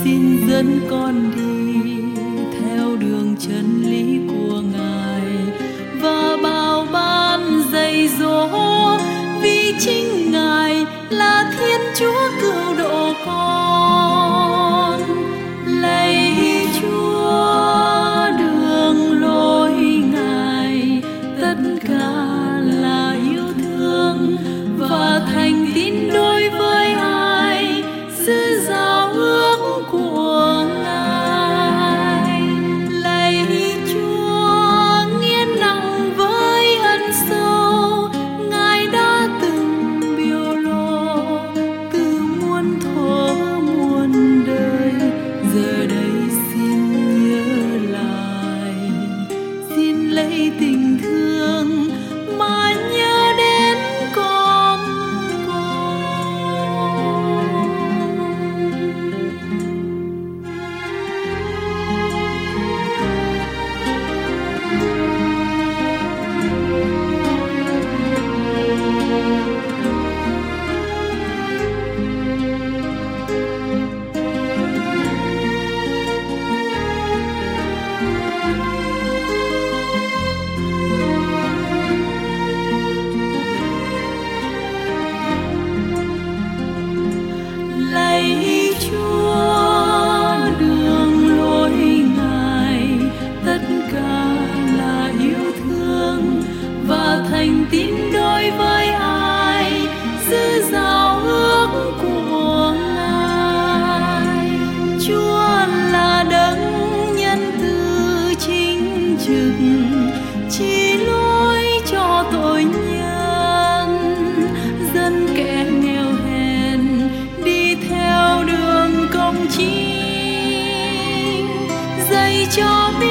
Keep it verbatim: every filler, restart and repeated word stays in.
xin dẫn con đi theo đường chân lý của Ngài và bao ban dạy dỗ, vì chính Ngài là Thiên Chúa cứu độ con. Lạy Chúa, đường lối Ngài tất cả là yêu thương và thành tín đối với ai giữ giao ước của Ngài. Lạy Chúa, nghiến nặng với ân sâu Ngài đã từng biểu lộ từ muôn thuở muôn đời, giờ đây xin nhớ lại, xin lấy tình thương mà nhớ đến con con. Lạy Chúa, đường lối Ngài tất cả là yêu thương và thành tín đối với ai giữ giao ước của Ngài. Chúa là đấng nhân từ chính trực, chỉ lối cho tội nhân, dân kẻ nghèo hèn đi theo đường công chính, dạy cho biết